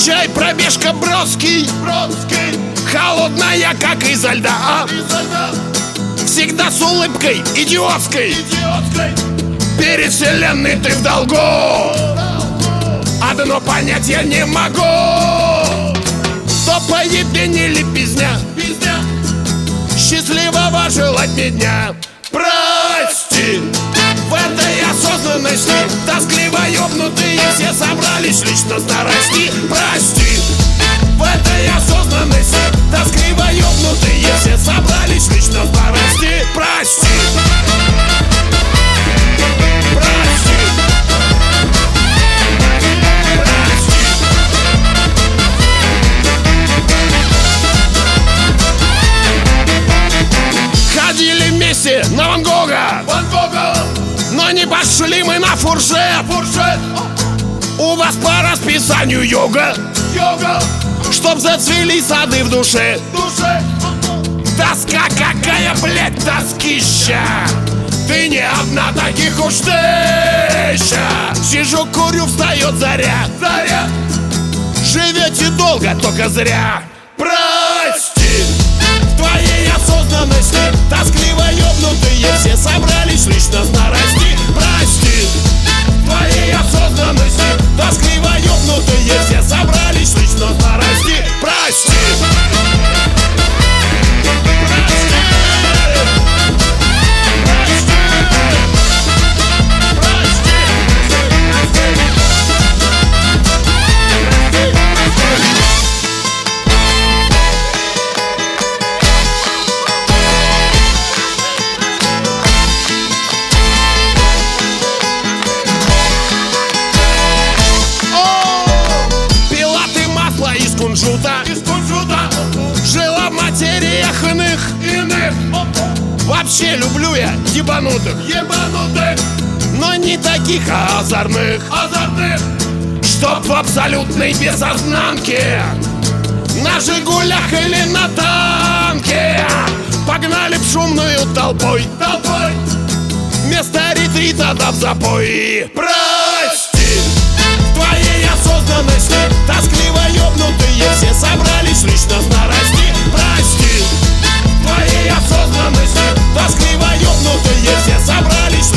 Чай, пробежка, Бродский, холодная, как изо льда. Всегда с улыбкой идиотской, перед вселенной ты в долгу. Одно понять я не могу: то поебень или пизня. Счастливого желать мне дня. Прости, в этой осознанности тоскливо ёбнутые все собрались личностно расти. Прости, в этой осознанности тоскливо ёбнутые все собрались личностно расти. Прости. Ходили вместе на Ван Гога, но не пошли мы на фуршет. У вас по расписанию йога, чтоб зацвели сады в душе. Тоска какая, блядь, тоскища. Ты не одна, таких уж тысяча. Сижу, курю, встает заря. Живете долго, только зря. Прости, в твоей осознанности тоскливо ёбнутые все собрались личностно расти. Прости, в твоей осознанности тоскливо ёбнутые все собрались личностно расти. Прости. Из кунжута жила в материях иных. Вообще люблю я ебанутых, но не таких, а озорных. Чтоб в абсолютной безознанке, на жигулях или на танке, погнали в шумную толпой. Вместо ретрита да в запой. Прости, в твоей осознанности тоскливо ёбнутые все собрались личностно расти. Прости, в твоей осознанности тоскливо ёбнутые все собрались